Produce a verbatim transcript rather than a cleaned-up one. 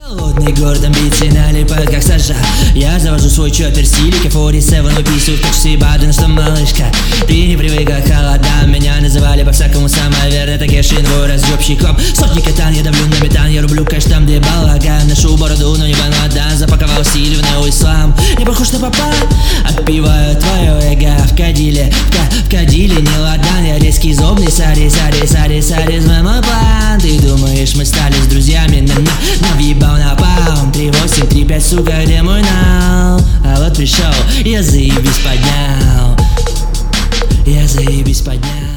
Холодный город амбиций налипает как сажа. Я завожу свой чоппер стилик, я сорок семь выписываю в такси бады, что малышка, ты не привыкла к холодам. Меня называли по-всякому, самое верное, так я шинвой разъебщиком. Сотни катан, я давлю на метан, я рублю кэш там, где балаган. Ношу бороду, но не банадан, запаковал стиль в неоислам. Не похож на папа, отпиваю твое эго в кадиле, в, в кадиле не ладан. Я резкий зубный, сари, сари, сари, сари, мой план. Ты думаешь, мы стали с друзьями, на на на въебал напалм. Три восемь, три пять, сука, где мой нал? А вот пришел, я заебись поднял, я заебись поднял.